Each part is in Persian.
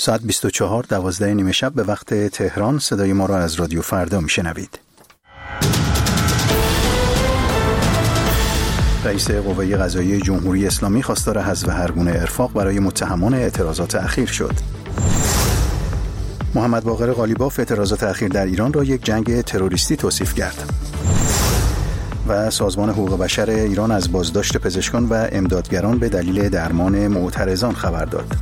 ساعت 24:12 نیم شب به وقت تهران. صدای ما را از رادیو فردا میشنوید. رئیس قوه قضاییه جمهوری اسلامی خواستار حذف هرگونه ارفاق برای متهمان اعتراضات اخیر شد. محمد باقر قالیباف اعتراضات اخیر در ایران را یک جنگ تروریستی توصیف کرد. و سازمان حقوق بشر ایران از بازداشت پزشکان و امدادگران به دلیل درمان معترضان خبر داد.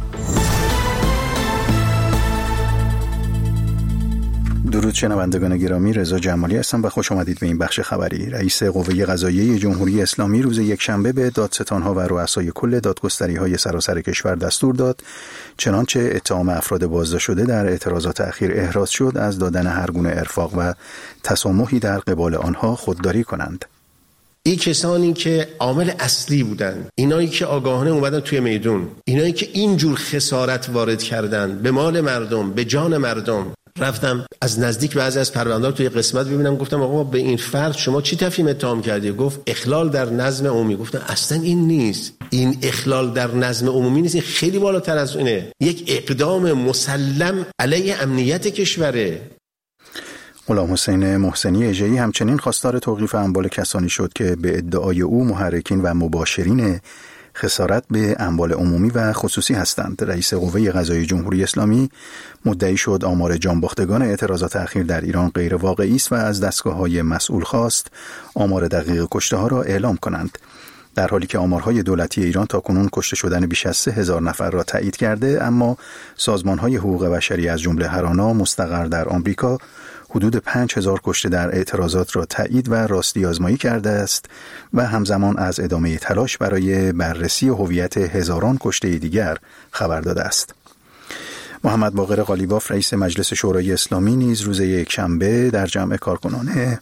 درود شنوندگان گرامی، رضا جمالی هستم و خوش آمدید به این بخش خبری. رئیس قوه قضاییه جمهوری اسلامی روز یکشنبه به دادستان‌ها و رؤسای کل دادگستری‌های سراسر کشور دستور داد چنانچه اتهام افراد بازداشت شده در اعتراضات اخیر احراز شد از دادن هرگونه ارفاق و تسامحی در قبال آنها خودداری کنند. این کسانی که عامل اصلی بودن، اینایی که آگاهانه اومدن توی میدون، اینایی که اینجور خسارت وارد کردن به مال مردم، به جان مردم. رفتم از نزدیک بعضی از پرونده‌ها توی قسمت ببینم، گفتم آقا به این فرد شما چی تفهیم اتهام کردی؟ گفت اخلال در نظم عمومی. گفتم اصلا این نیست، این اخلال در نظم عمومی نیست، این خیلی بالاتر از اینه، یک اقدام مسلم علیه امنیت کشوره. غلام حسین محسنی اژه‌ای همچنین خواستار توقیف اموال کسانی شد که به ادعای او محرکین و مباشرین خسارت به اموال عمومی و خصوصی هستند. رئیس قوه قضاییه جمهوری اسلامی مدعی شد آمار جانباختگان اعتراضات اخیر در ایران غیر واقعی است و از دستگاه‌های مسئول خواست آمار دقیق کشته‌ها را اعلام کنند. در حالی که آمارهای دولتی ایران تاکنون کشته شدن بیش از 3000 نفر را تایید کرده، اما سازمان‌های حقوق بشری از جمله هرانا مستقر در آمریکا حدود 5000 کشته در اعتراضات را تایید و راستی آزمایی کرده است و همزمان از ادامه تلاش برای بررسی هویت هزاران کشته دیگر خبر داده است. محمد باقر قالیباف رئیس مجلس شورای اسلامی نیز روز یکشنبه در جمع کارکنان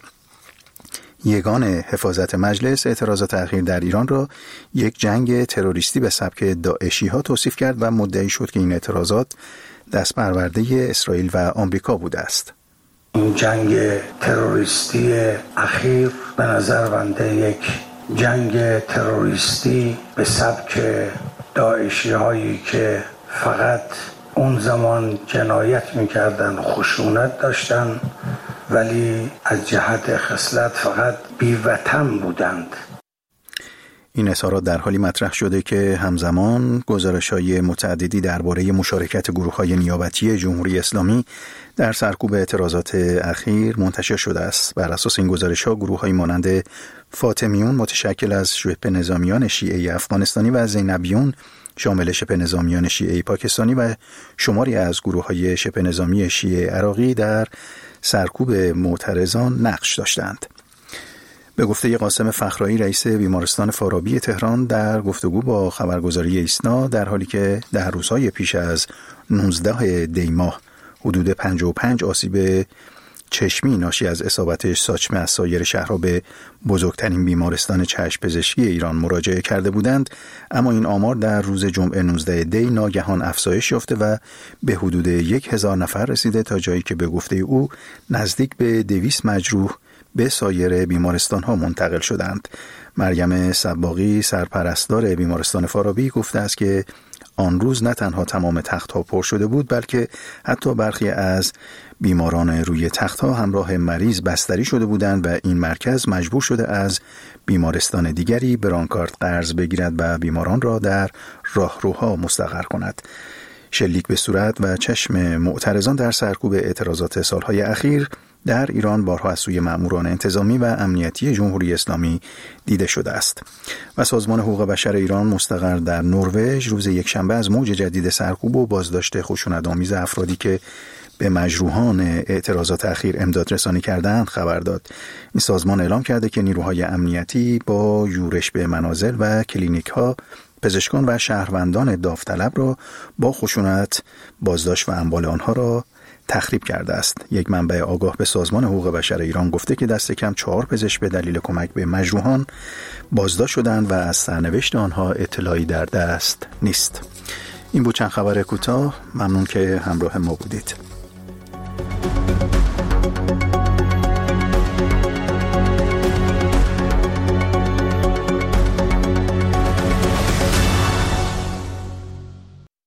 یگان حفاظت مجلس اعتراضات اخیر در ایران را یک جنگ تروریستی به سبک داعشی ها توصیف کرد و مدعی شد که این اعتراضات دست پرورده اسرائیل و آمریکا بوده است. این جنگ تروریستی اخیر به نظر بنده یک جنگ تروریستی به سبک داعشی هایی که فقط اون زمان جنایت میکردن، خشونت داشتن، ولی از جهت خصلت فقط بی‌وطن بودند. این اظهارات در حالی مطرح شده که همزمان گزارش‌های متعددی درباره مشارکت گروه‌های نیابتی جمهوری اسلامی در سرکوب اعتراضات اخیر منتشر شده است. بر اساس این گزارش‌ها گروه‌هایی مانند فاطمیون متشکل از شبه نظامیان شیعه افغانستانی و زینبیون شامل شبه نظامیان شیعه پاکستانی و شماری از گروه‌های شبه نظامی شیعه عراقی در سرکوب معترضان نقش داشتند. به گفته قاسم فخرایی رئیس بیمارستان فارابی تهران در گفتگو با خبرگزاری ایسنا، در حالی که در روزهای پیش از 19 دی ماه حدود 55 آسیب چشمی ناشی از اصابت ساچمه از سایر شهرها به بزرگترین بیمارستان چشم پزشکی ایران مراجعه کرده بودند، اما این آمار در روز جمعه 19 دی ناگهان افزایش یافته و به حدود 1000 نفر رسیده، تا جایی که به گفته او نزدیک به 200 مجروح به سایر بیمارستان ها منتقل شدند. مریم صباغی سرپرستار بیمارستان فارابی گفته است که آن روز نه تنها تمام تخت ها پر شده بود، بلکه حتی برخی از بیماران روی تخت ها همراه مریض بستری شده بودند و این مرکز مجبور شده از بیمارستان دیگری برانکارد قرض بگیرد و بیماران را در راهروها مستقر کند. شلیک به صورت و چشم معترضان در سرکوب اعتراضات سالهای اخیر در ایران بارها از سوی مأموران انتظامی و امنیتی جمهوری اسلامی دیده شده است. و سازمان حقوق بشر ایران مستقر در نروژ روز یکشنبه از موج جدید سرکوب و بازداشت خشونت‌آمیز افرادی که به مجروحان اعتراضات اخیر امداد رسانی کردند خبر داد. این سازمان اعلام کرده که نیروهای امنیتی با یورش به منازل و کلینیک‌ها پزشکان و شهروندان داوطلب را با خشونت بازداشت و اموال آنها را تخریب کرده است. یک منبع آگاه به سازمان حقوق بشر ایران گفته که دست کم 4 پزشک به دلیل کمک به مجروحان بازداشت شدند و از سرنوشت آنها اطلاعی در دست نیست. این بود چند خبر کوتاه. ممنون که همراه ما بودید.